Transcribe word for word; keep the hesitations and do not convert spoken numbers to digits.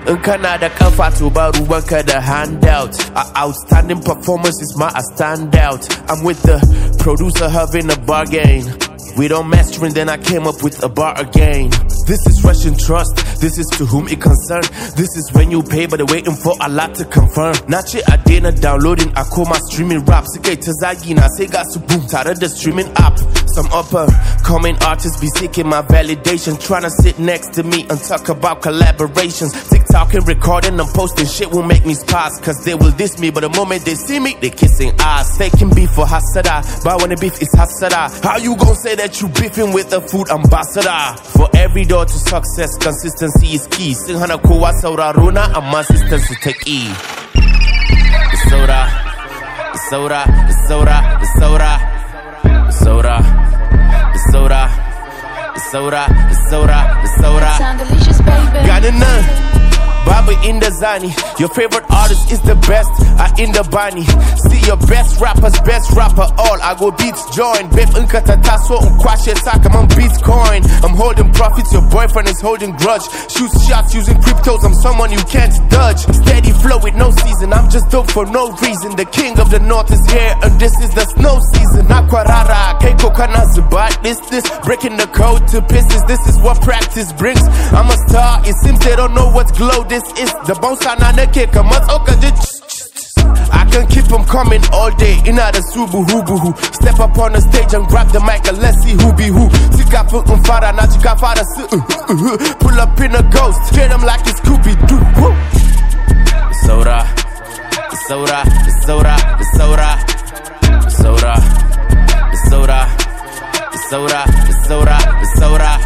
In Canada, kafa to ba ruwanka da handout. Our outstanding performance is my standout. I'm with the producer having a bargain. We don't mastering, then I came up with a bar again. This is Russian trust, this is to whom it concern. This is when you pay, but they're waiting for a lot to confirm. Nace I dena downloading, I call my streaming rap. Sukai ta zagi na sai ga su boom tare da streaming app. Some upper coming artists be seeking my validation, trying to sit next to me and talk about collaborations. TikTok and recording and posting shit will make me sparse, cause they will diss me, but the moment they see me, they kissing ass. They can beef for hasada, but when the beef is hasada, how you gon' say that you beefing with a food ambassador? For every door to success, consistency is key. Sun hana kowa sauraro na, amma sistan su ta ki. Da saura, da saura, da saura, da saura, da saura, da saura, da saura, da saura, da saura. Sound delicious, baby. Gani nan, babu inda zani. Your favorite artist is the best, I in the bani. See your best rappers, best rapper all. I go beats join. Babe inka ta taso in kwashe ta kaman Bitcoin. I'm holding profits, your boyfriend is holding grudge. Shoot shots using cryptos, I'm someone you can't dodge. Steady flow with no season, I'm just dope for no reason. The king of the north is here and this is the snow season. Aquarara, keiko kana zubat. This, this, breaking the code to pieces. This is what practice brings. I'm a star, it seems they don't know what glow this is. The bounce on a kick, a month, I can keep them coming all day. Inna the subu hubu. Step up on the stage and grab the mic and let's see who be who. Tika fucking fara, na chika fara su. Pull up in a ghost, treat them like it's Scooby Doo. Soda, soda, soda, soda, soda, soda, soda, soda, soda.